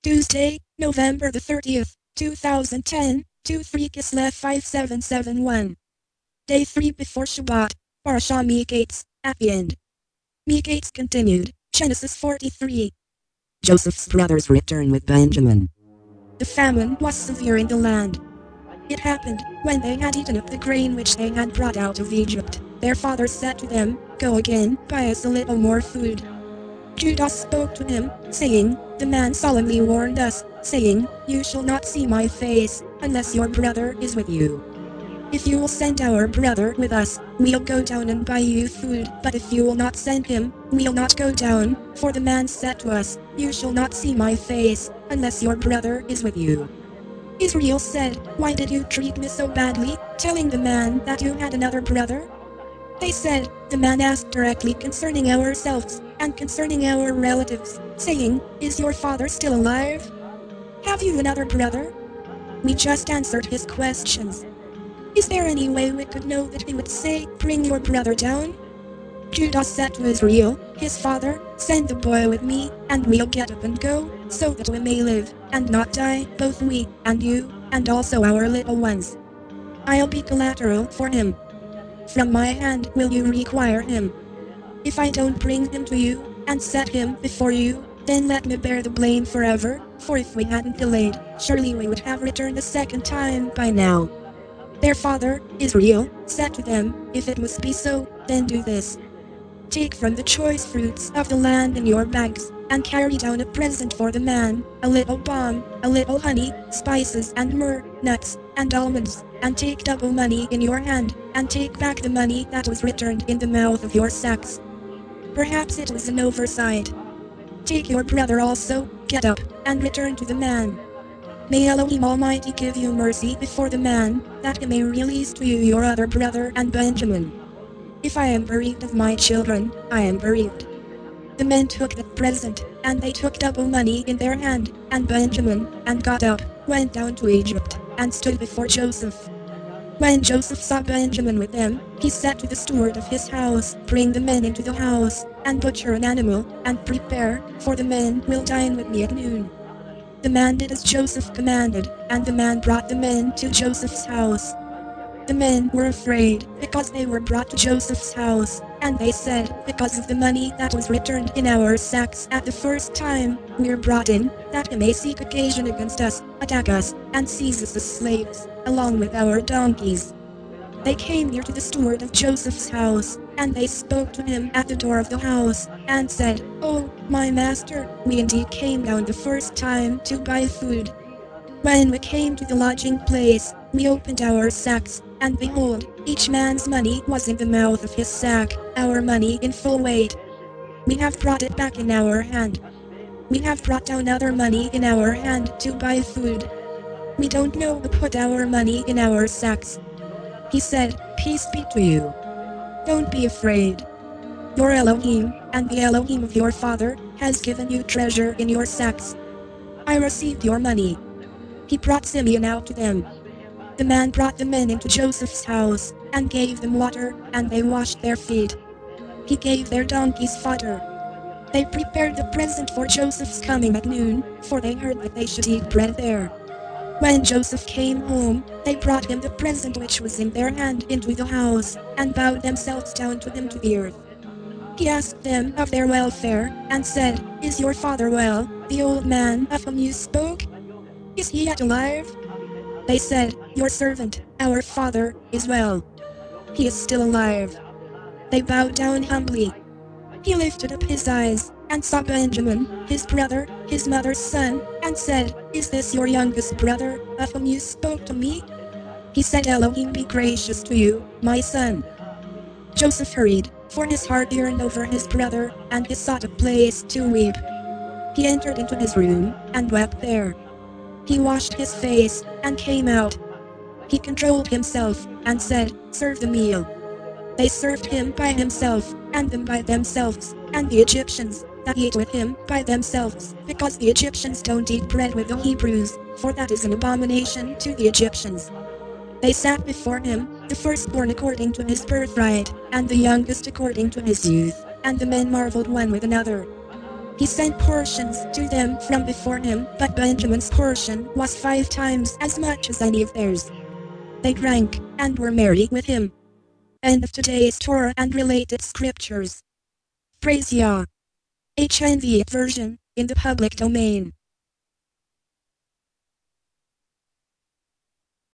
Tuesday, November the 30th, 2010, 23-5771. Day 3 before Shabbat, Parashah Miketz, at the end. Miketz continued, Genesis 43. Joseph's brothers return with Benjamin. The famine was severe in the land. It happened, when they had eaten up the grain which they had brought out of Egypt, their father said to them, Go again, buy us a little more food. Judah spoke to him, saying, The man solemnly warned us, saying, You shall not see my face, unless your brother is with you. If you will send our brother with us, we'll go down and buy you food, but if you will not send him, we'll not go down, for the man said to us, You shall not see my face, unless your brother is with you. Israel said, Why did you treat me so badly, telling the man that you had another brother? They said, The man asked directly concerning ourselves, and concerning our relatives, saying, Is your father still alive? Have you another brother? We just answered his questions. Is there any way we could know that he would say, Bring your brother down? Judah said to Israel, his father, Send the boy with me, and we'll get up and go, so that we may live, and not die, both we, and you, and also our little ones. I'll be collateral for him. From my hand will you require him. If I don't bring him to you, and set him before you, then let me bear the blame forever, for if we hadn't delayed, surely we would have returned a second time by now. Their father, Israel, said to them, If it must be so, then do this. Take from the choice fruits of the land in your bags, and carry down a present for the man, a little balm, a little honey, spices and myrrh, nuts, and almonds, and take double money in your hand, and take back the money that was returned in the mouth of your sacks. Perhaps it was an oversight. Take your brother also, get up, and return to the man. May Elohim Almighty give you mercy before the man, that he may release to you your other brother and Benjamin. If I am bereaved of my children, I am bereaved. The men took that present, and they took double money in their hand, and Benjamin, and got up, went down to Egypt, and stood before Joseph. When Joseph saw Benjamin with them, he said to the steward of his house, Bring the men into the house, and butcher an animal, and prepare, for the men will dine with me at noon. The man did as Joseph commanded, and the man brought the men to Joseph's house. The men were afraid, because they were brought to Joseph's house, and they said, Because of the money that was returned in our sacks at the first time, we're brought in, that he may seek occasion against us, attack us, and seize us as slaves, along with our donkeys. They came near to the steward of Joseph's house, and they spoke to him at the door of the house, and said, Oh, my master, we indeed came down the first time to buy food. When we came to the lodging place, we opened our sacks, and behold, each man's money was in the mouth of his sack, our money in full weight. We have brought it back in our hand. We have brought down other money in our hand to buy food. We don't know who put our money in our sacks. He said, Peace be to you. Don't be afraid. Your Elohim, and the Elohim of your father, has given you treasure in your sacks. I received your money. He brought Simeon out to them. The man brought the men into Joseph's house, and gave them water, and they washed their feet. He gave their donkeys fodder. They prepared the present for Joseph's coming at noon, for they heard that they should eat bread there. When Joseph came home, they brought him the present which was in their hand into the house, and bowed themselves down to him to the earth. He asked them of their welfare, and said, Is your father well, the old man of whom you spoke? Is he yet alive? They said, Your servant, our father, is well. He is still alive. They bowed down humbly. He lifted up his eyes, and saw Benjamin, his brother, his mother's son, and said, Is this your youngest brother, of whom you spoke to me? He said, Elohim be gracious to you, my son. Joseph hurried, for his heart yearned over his brother, and he sought a place to weep. He entered into his room, and wept there. He washed his face, and came out. He controlled himself, and said, Serve the meal. They served him by himself, and them by themselves, and the Egyptians, that eat with him by themselves, because the Egyptians don't eat bread with the Hebrews, for that is an abomination to the Egyptians. They sat before him, the firstborn according to his birthright, and the youngest according to his youth, and the men marveled one with another. He sent portions to them from before him, but Benjamin's portion was 5 times as much as any of theirs. They drank, and were merry with him. End of today's Torah and related scriptures. Praise Yah. HNV version, in the public domain.